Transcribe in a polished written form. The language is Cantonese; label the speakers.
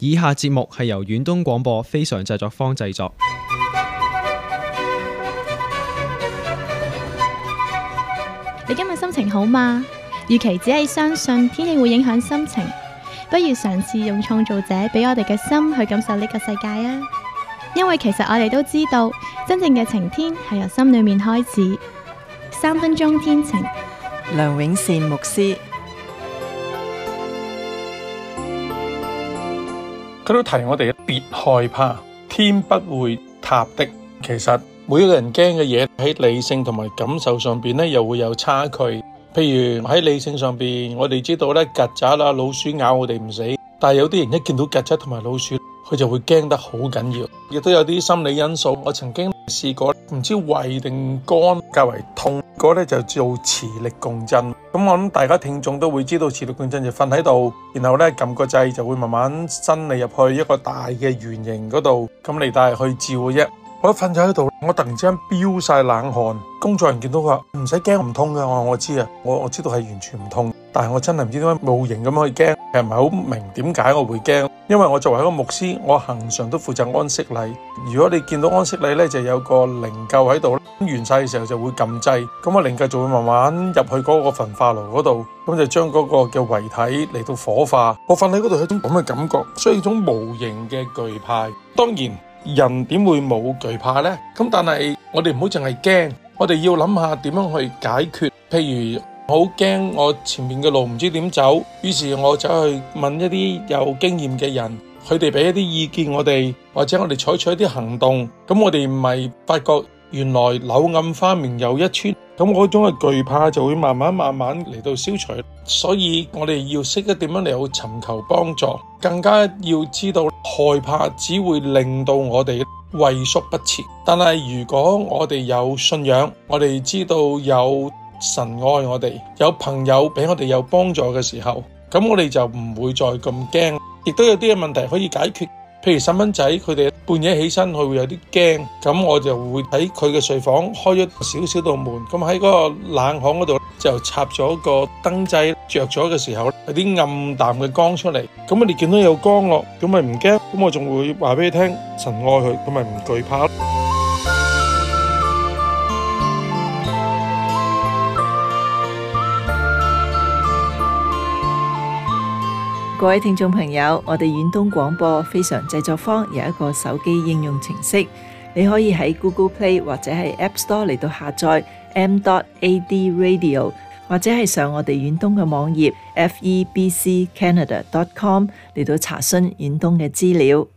Speaker 1: 以下節目係由遠東廣播非常製作坊製作。
Speaker 2: 你今日心情好嗎？與其只係相信天氣會影響心情，不如嘗試用創造者俾我哋嘅心去感受呢個世界啊！因為其實我哋都知道，真正嘅晴天係由心裏面開始。3分鐘天晴，
Speaker 3: 梁永善牧師。
Speaker 4: 佢都提我哋別害怕，天不會塌的。其實每一個人驚嘅嘢喺理性同埋感受上邊咧，又會有差距。譬如喺理性上邊，我哋知道咧，曱甴啦、老鼠咬我哋唔死，但係有啲人一見到曱甴同埋老鼠，佢就會驚得好緊要。亦都有啲心理因素。我曾經試過，唔知胃定肝較為痛，嗰咧就做磁力共振。咁我諗大家聽眾都會知道，磁力共振就瞓喺度，然後咧撳個掣就會慢慢伸你入去一個大嘅圓形嗰度，咁你帶去照嘅啫。我一瞓咗喺度，我突然之間飆晒冷汗。工作人員見到佢話唔使驚，唔痛㗎。我知啊，我知道係完全唔痛，但係我真係唔知點解冇形咁去驚，係唔係好明點解我會驚？因為我作為一個牧師，我恆常都負責安息禮。如果你見到安息禮咧，就有個靈柩喺度，完晒嘅時候就會撳掣，咁個靈柩就會慢慢入去嗰個焚化爐嗰度，咁就將嗰個嘅遺體嚟到火化。我瞓喺嗰度有種咁嘅感覺，所以一種無形嘅懼怕。當然人點會冇懼怕呢？咁但係我哋唔好淨係驚，我哋要諗下點樣去解決。譬如好驚我前面嘅路唔知點走，於是我走去問一啲有經驗嘅人，佢哋俾一啲意見我哋，或者我哋採取一啲行動，咁我哋唔係發覺原來柳暗花明又一村，咁嗰種嘅懼怕就會慢慢嚟到消除。所以我哋要識得點樣嚟到尋求幫助，更加要知道害怕只會令到我哋畏縮不前。但係如果我哋有信仰，我哋知道有神愛我哋，有朋友俾我哋有幫助嘅時候，咁我哋就唔會再咁驚。亦都有啲嘅問題可以解決，譬如細蚊仔佢哋半夜起身佢會有啲驚，咁我就會喺佢嘅睡房開咗少少道門，咁喺嗰個冷巷嗰度就插咗個燈掣，着咗嘅時候有啲暗淡嘅光出嚟，咁我哋見到有光咯，咁咪唔驚，咁我仲會話俾你聽神愛佢，咁咪唔懼怕。
Speaker 3: 各位聽眾朋友，我哋遠東廣播非常製作坊有一個手機應用程式，你可以喺 Google Play 或者係 App Store 嚟到下載 m.ad radio， 或者係上我哋遠東嘅網頁 febccanada.com 嚟到查詢遠東嘅資料。